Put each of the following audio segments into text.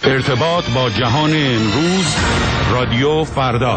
ارتباط با جهان امروز، رادیو فردا.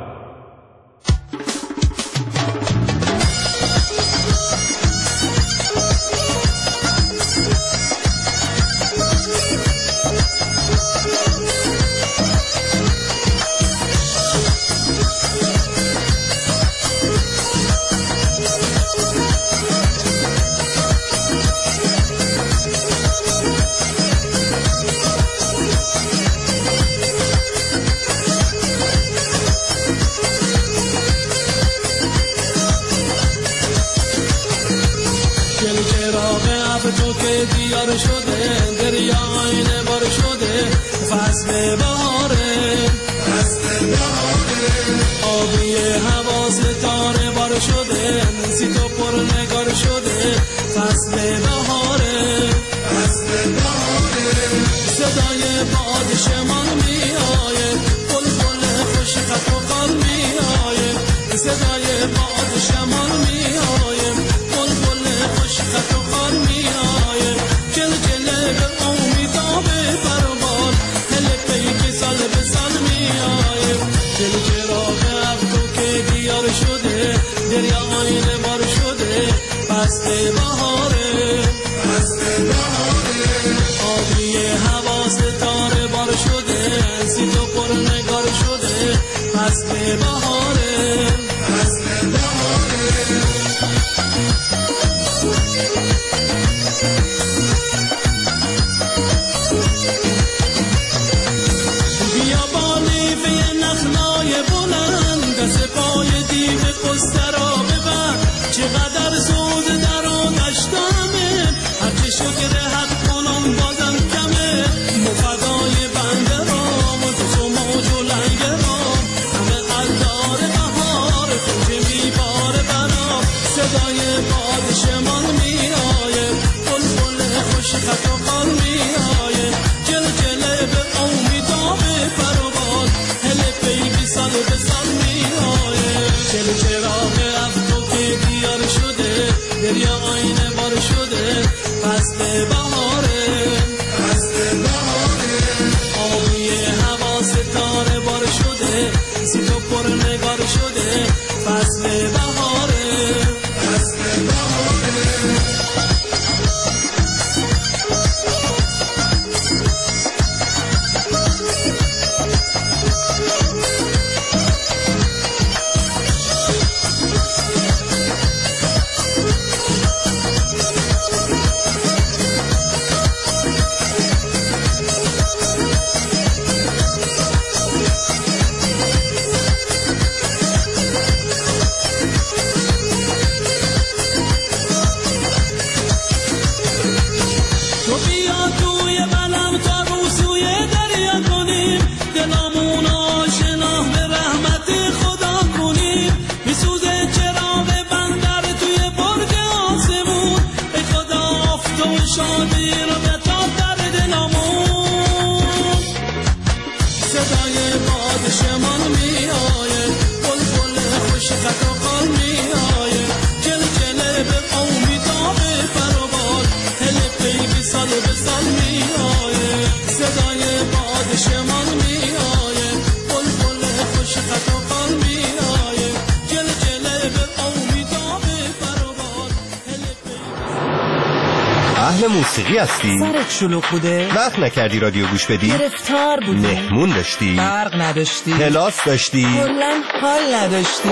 موسیقی هستی؟ سرت شلوغ بوده؟ وقت نکردی رادیو گوش بدی؟ گرفتار بودی؟ مهمون داشتی؟ برق نداشتی؟ کلاس داشتی؟ کلاً حال نداشتی؟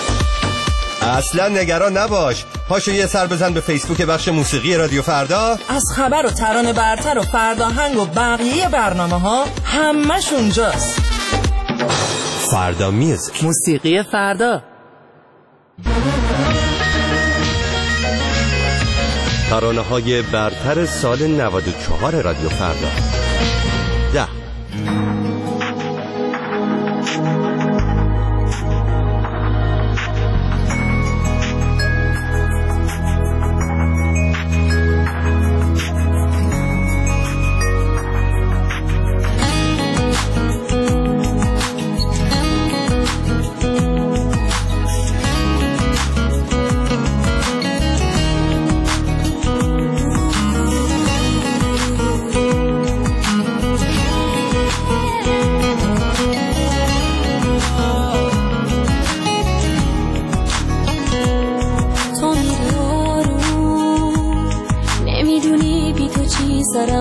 اصلا نگران نباش، پاشو یه سر بزن به فیسبوک بخش موسیقی رادیو فردا. از خبر و ترانه برتر و فرداهنگ و بقیه برنامه ها همش اونجاست. فردا میوزیک، موسیقی فردا. ترانه های برتر سال 94 رادیو فردا. 10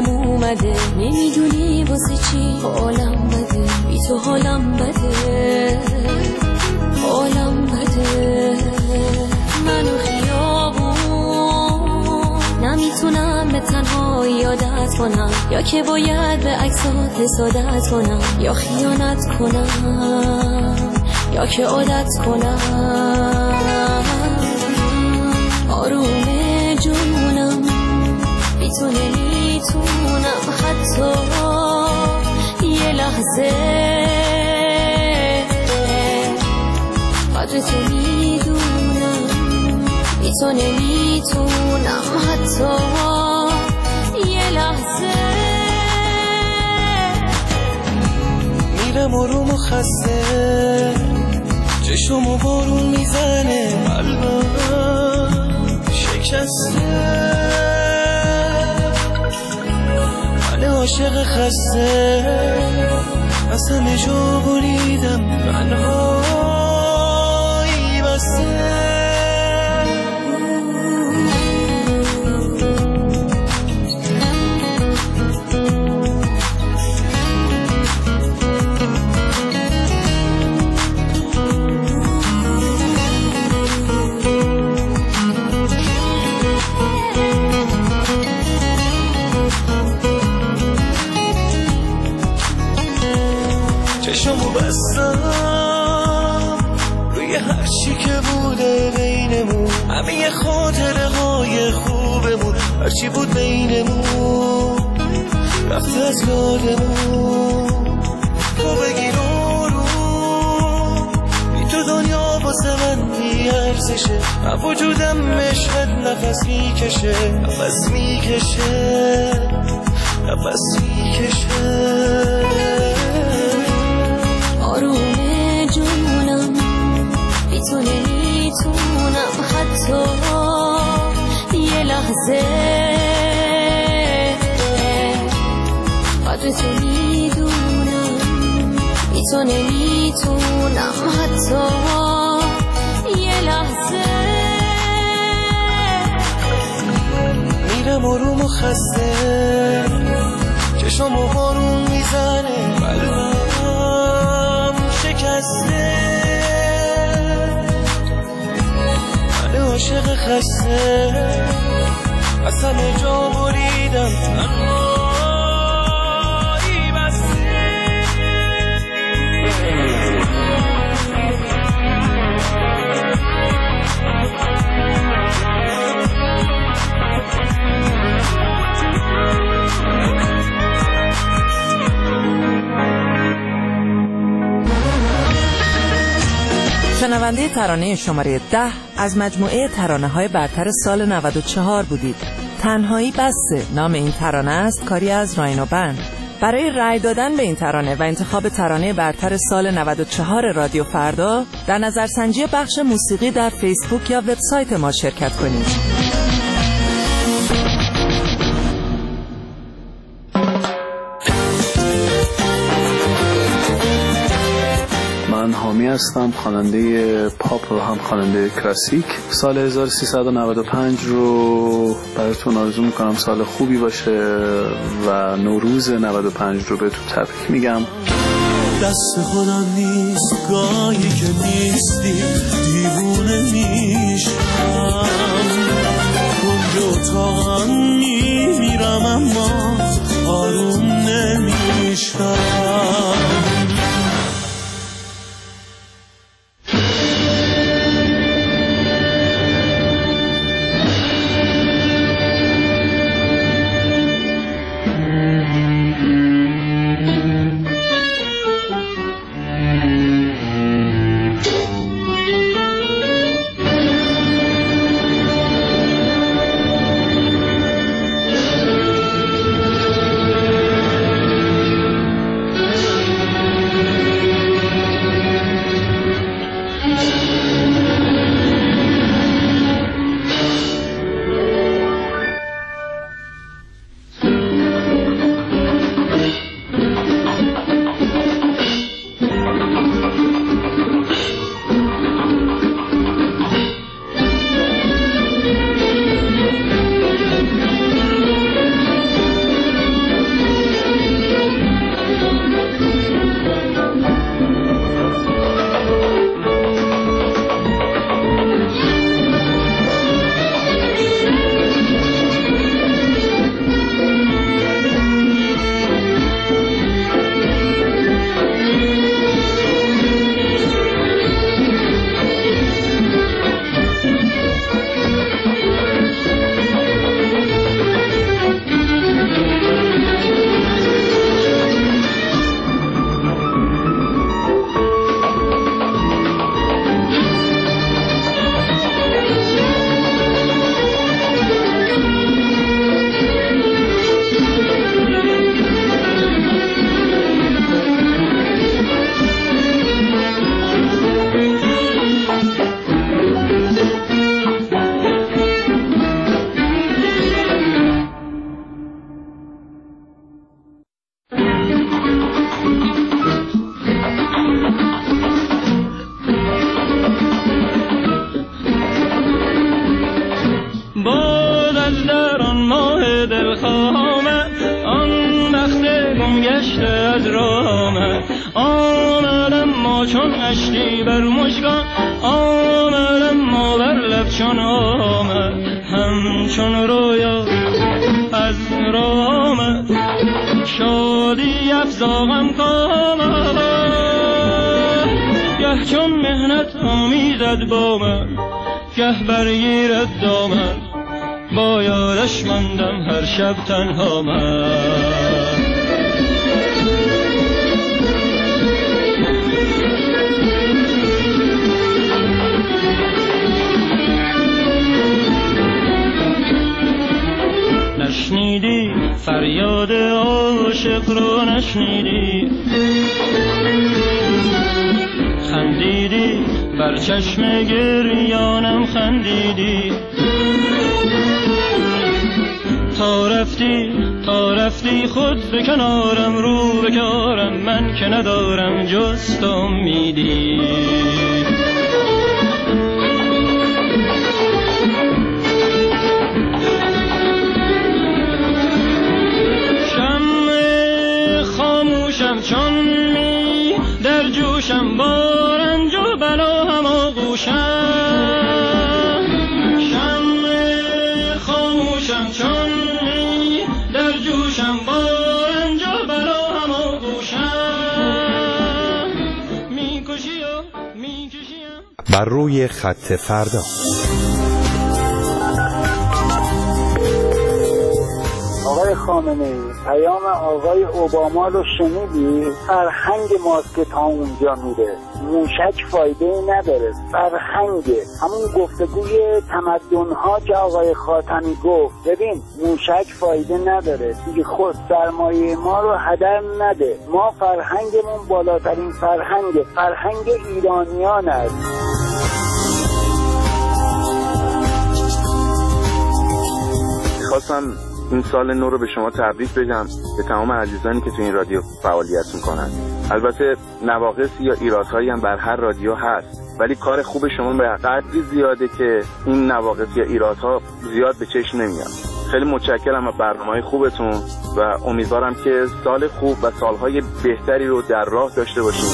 اومده، نمیدونی واسه چی حالم بده، بی تو حالم بده، حالم بده. منو خیابون نمیتونم به تنهایی عادت کنم، یا که باید به عکسات حسادت کنم، یا خیانت کنم، یا که عادت کنم. آروم جونم بی تو نمیتونم حتی یه لحظه، قدر تو میدونم، بی تو نمیتونم حتی یه لحظه. میرم آروم و خسته، چشم و بارون میزنه، قلبم شکسته، من عاشق خسته، از همه جا بریدم، تنهایی بسته. چشمو بستم روی هر چی که بوده بینمون، همه خاطره های خوبمون، هر چی بود بینمون رفت از یادمون. تو بگیر آروم، بی تو دنیا واسه من بی ارزشه، من وجودم مشهد نفس میکشه، نفس میکشه، نفس میکشه. آروم جونم بی تو نمیتونم حتی یه لحظه، قدر تو میدونم، بی تو نمیتونم حتی یه لحظه. میرم آروم و خسته، چشم و بارون میزنه، قلبم شکسته، من عاشق خسته، از همه جا بریدم، تنهایی بسته. شنونده ترانه شماره 10 از مجموعه ترانه‌های برتر سال 94 بودید. تنهایی بسته نام این ترانه است، کاری از راینو بند. برای رأی دادن به این ترانه و انتخاب ترانه برتر سال 94 رادیو فردا در نظرسنجی بخش موسیقی در فیسبوک یا وبسایت ما شرکت کنید. من حامی هستم، خواننده پاپ و هم خواننده کلاسیک. سال 1395 رو براتون آرزو میکنم سال خوبی باشه و نوروز 95 رو بهتون تبریک میگم. دست خودم نیست گاهی که نیستی، دیوونه میشم، اونجا اتاقم میمیرم اما آروم نمیشم. گم گشته از راه آمدم ما چون اشکی بر مشکان آمدم ما بر لب چون آمد همچون رویا از راه آمد شادی افزاغم کامد گه چون مهنت آمیزد با من گه برگیرد دامن با یادش ماندم هر شب تنها من نشنیدی فریاد عاشق رو نشنیدی خندیدی بر چشم گریانم خندیدی تا رفتی خود به کنارم رو به کارم من که ندارم جز تو امیدی شمع خاموشم چون می در جوشم با رنج و بلا هم آغوشم شمع خاموشم چون می در جوشم با رنج و بلا هم آغوشم میکشی و میکشیم بر روی خط فردا. آقای خامنه‌ای پیام آقای اوباما رو شنیدی؟ فرهنگ ماست که تا اونجا میره، موشک فایده نداره، فرهنگه، همون گفتگوی تمدن‌ها که آقای خاتمی گفت ببین موشک فایده نداره دیگه، خود سرمایه ما رو هدر نده، ما فرهنگمون بالاترین فرهنگ ایرانیان است. خواستم این سال نو رو به شما تبریک بگم، به تمام عزیزانی که تو این رادیو فعالیت میکنن. البته نواقص یا ایرادهایی هم بر هر رادیو هست، ولی کار خوب شما به قدری زیاده که این نواقص یا ایرادها زیاد به چشم نمیاد. خیلی متشکرم از برنامه‌های خوبتون و امیدوارم که سال خوب و سالهای بهتری رو در راه داشته باشیم.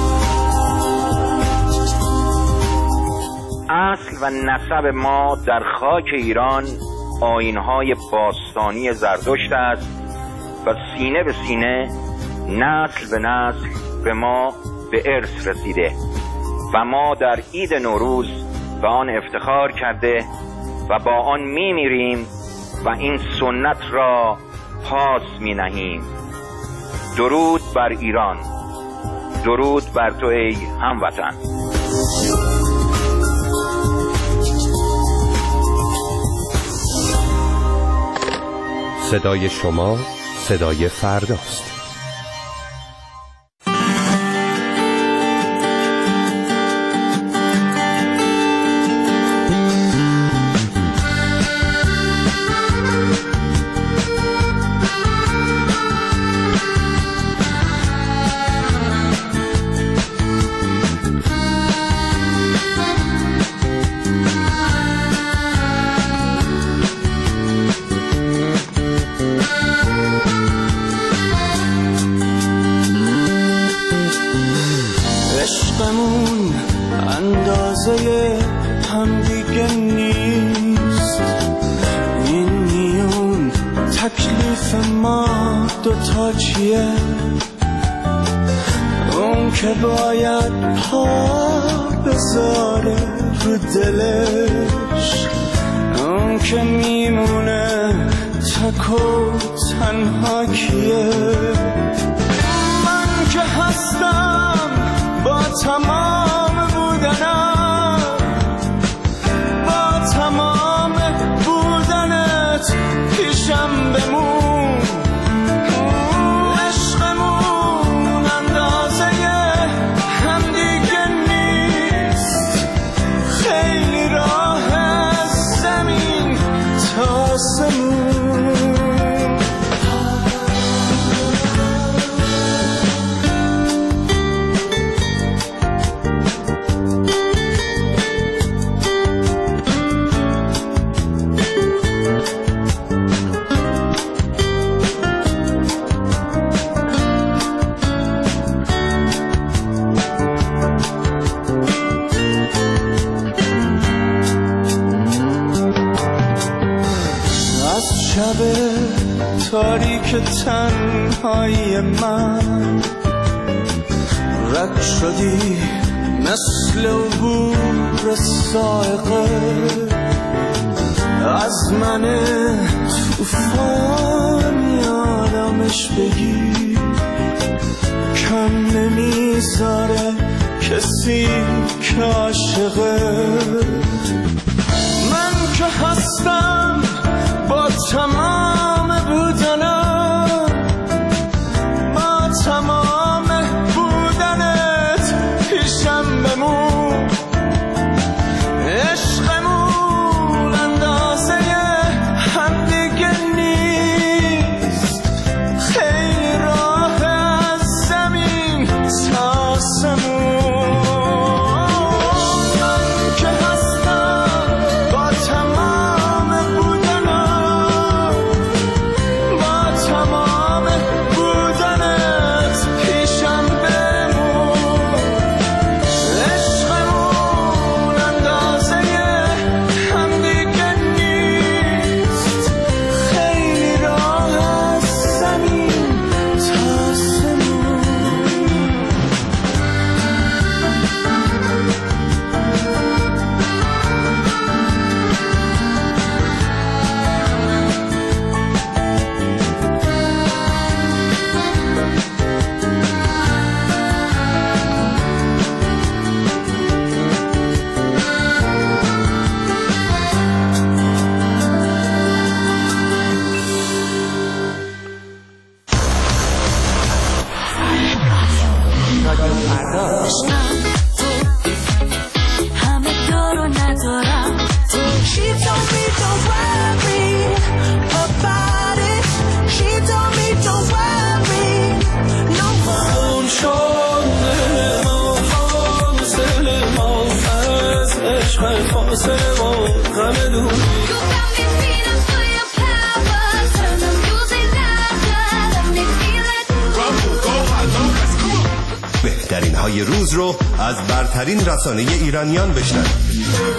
اصل و نسب ما در خاک ایران آیین‌های باستانی زرتشت است و سینه به سینه نسل به نسل به ما به ارث رسیده و ما در عید نوروز به آن افتخار کرده و با آن می‌میریم و این سنت را پاس می‌نهیم. درود بر ایران، درود بر تو ای هموطن. صدای شما صدای فرداست. اندازه هم دیگه نیست، این میون تکلیف ما دوتا چیه؟ اون که باید پا بذاره رو دلش، اون که میمونه تک و تنها کیه؟ من که هستم با تمام بودنم، با تمام بودنت پیشم بمون، عشقمون اندازه هم دیگه نیست، خیلی راه از زمین تا آسمون. خاک تنهایی من رد شدی مثل عبور سائقه از من توفان یادمش بگی کم نمیذاره کسی که عاشقه من که هستم با تمام بودنم با تمام بودنت پیشم بمون عشقمون اندازه هم دیگه نیست خیلی راه از زمین تا آسمون من که هستم با تمام بودنم با تمام بودنت پیشم بمون عشقمون اندازه هم دیگه نیست خیلی راه از زمین تا آسمون رادیو فردا. همه دارو ندارم She told me don't worry about it She told me don't worry no اون شده ما فاصله ما از عشق فاصله ما غم دور You got me feeling for your power Turn the music louder Let me feel it بهترین های روز رو از برترین رسانه ایرانیان بشنوید.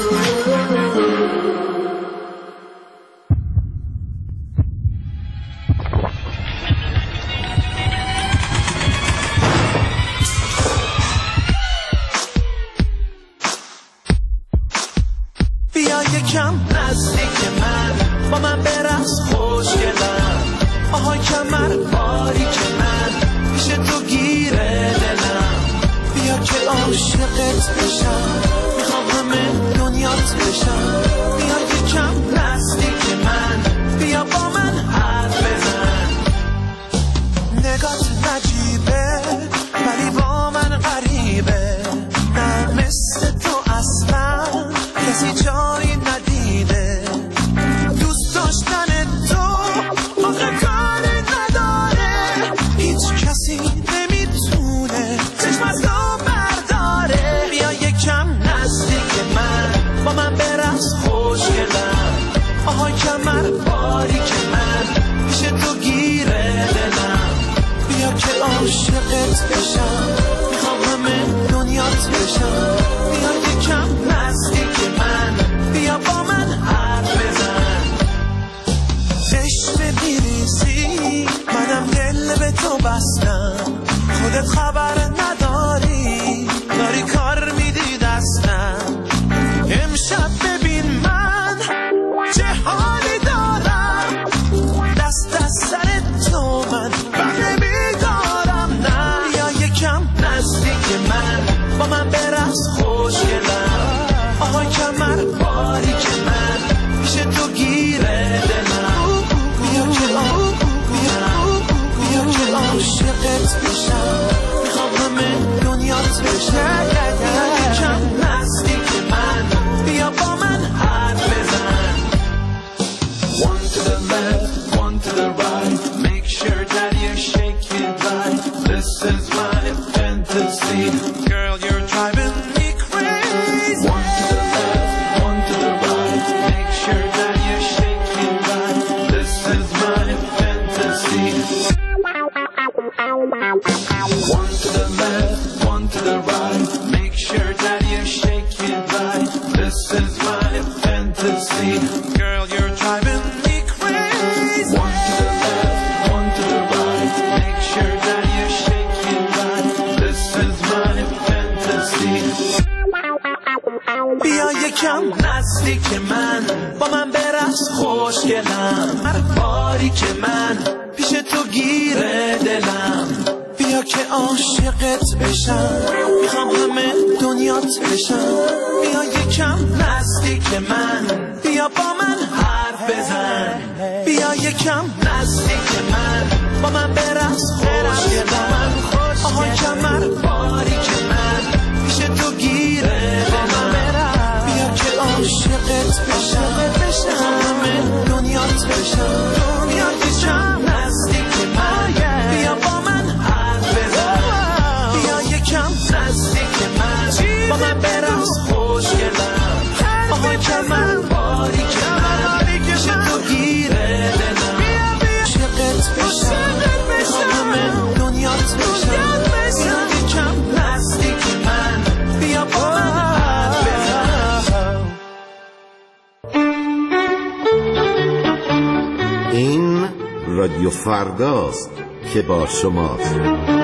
بیا یکم نزدیک من با من برقص خوشگلم آهای کمر باریک من پیش تو گیره دلم بیا که عاشقت بشم میخوام همه دنیات بشم بیا یکم نزدیک من بیا با من حرف بزن نگات نجیبه ولی با من غریبه نه مثل تو اصلا کسی جایی ندیده دوست داشتن تو آخه کاری نداره هیچ کسی نمیتونه چشم از تو برداره بیا یکم نزدیک من با من برقص خوشگلم آهای کمر باریک من پیش تو گیره دلم بیا که عاشقت بشم میخوام همه دنیات بشم بیا یکم نزدیک من بیا با من حرف بزن عشق میریزی منم دل به تو بستم خودت خبر نداری داری کار میدی دستم امشب ببین من چه حالی دارم دست از سر تو من بر نمیدارم نه بیا یکم نزدیک من با من برقص خوشگلم آهای کمر باریک من پیش تو گیره دلم بیا که عاشقت بشم میخوام همه دنیات بشم بیا یکم نزدیک من بیا با من حرف بزن One to the left, one to the right Make sure that you shake it right This is my fantasy Girl, you're driving me crazy One to the left, one to the right Make sure that you shake it right This is my fantasy One to the left, one to the right Make sure that you shake it right This is my fantasy Girl, you're driving me crazy One to the left, one to یکم نزدیک من، با من برقص خوشگلم، هر باری که من پیش تو گیره دلم، بیا که عاشقت بشم، میخوام همه دنیات بشم، بیا یکم نزدیک من، بیا با من حرف بزن، بیا یکم نزدیک من، با من برقص خوشگلم، آها کمر باری که من پیش تو گیره دلم، بیا که عاشقت بشم، همه دنیات بشم، بیا یکم نزدیک من، بیا با من حرف بزن، بیا یکم نزدیک من، با من برقص خوشگلم، آها کمر باری که من پیش تو گیره دلم، عاشقت بشم، همه دنیات بشم، بیا یکم نزدیک من، بیا با من حرف بزن. این رادیو فرداست که با شماست.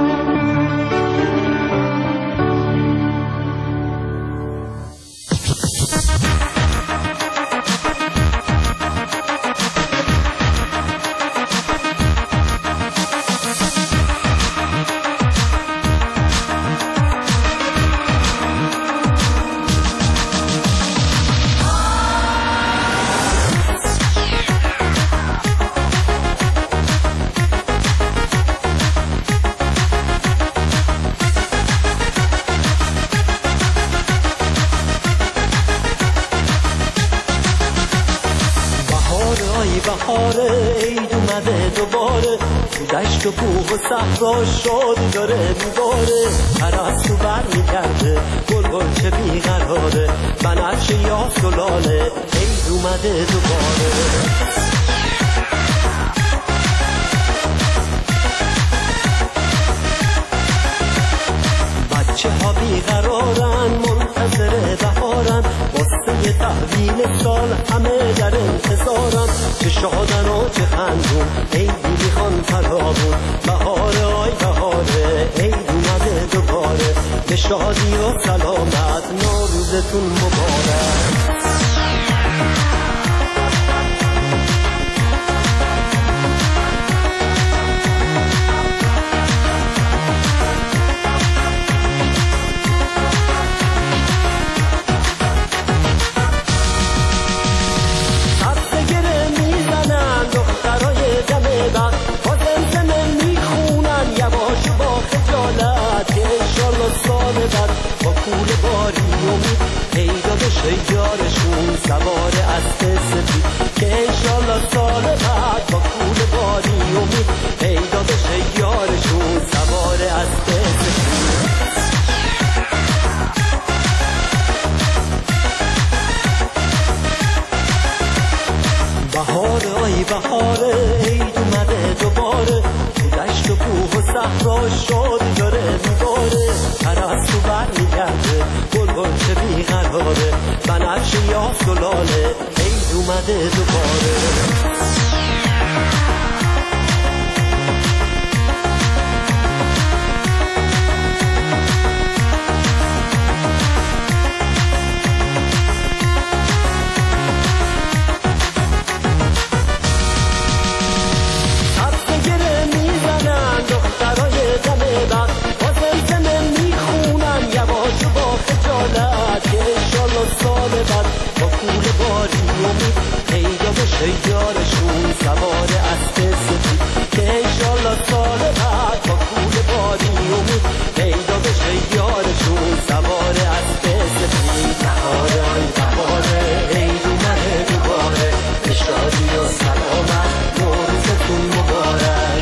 دشت و کوه و صحرا شاد داره میباره، پرستو بر میگرده گل چه بیقراره، بنفشه یا سلاله عید اومده دوباره. بچه ها بیقرارن منتظر بهارن، واسه تحویل سال همه در انتظارن، چه شادن و چه خندون عیدی میخوان فرامون، بهاره آی بهاره عید اومده دوباره، به شادی و سلامت نوروزتون مبارک. با کول باری امید پیدا بشه یارشون، سوار اسب سفید که انشالله سال بعد، با کول باری امید پیدا بشه یارشون، سوار اسب سفید. بهاره آی بهاره عید اومده دوباره، دشت و کوه و صحرا شاد داره میباره، پرستو بر میگرده گل چه بیقراره، بنفشه یا سلاله عید اومده دوباره. سال بعد با کول باری امید پیدا بشه یارشون، سوار اسب سفید که انشالله سال بعد، با کول باری امید پیدا بشه یارشون، سوار اسب سفید. بهاره آی بهاره عید اومده دوباره، به شادی و سلامت نوروزتون مبارک.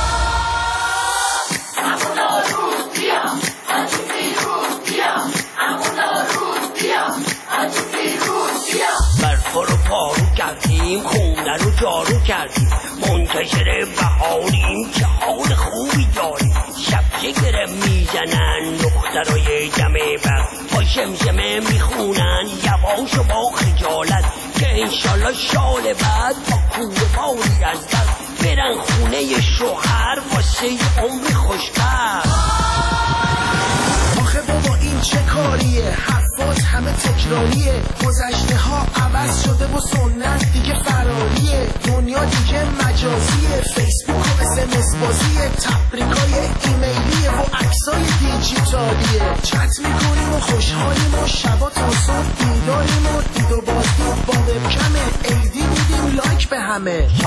برپا رو پارو کردیم، خونه رو جارو کردیم، منتظر بهاریم که حال خوبی داریم، شب جگره میزنن دخترای دمه بر، با شمشمه میخونن یواش و با خجالت، که انشالله شال بعد با کوه باری از دست برن خونه شوهر واسه عمر خوشتر. آخه بابا این این چه کاریه؟ حرفات همه تکراریه، گذشته ها عوض شده و سنت دیگه فراریه، دنیا دیگه مجازیه، فیسبوک و SMS بازیه، تبریکای ایمیلیه و عکسای دیجیتالیه، چت میکنیم و خوشحالیم و شبا تا صبح بیداریم و دید و بازدید با وبکمه، ایدی میدیم لایک به همه.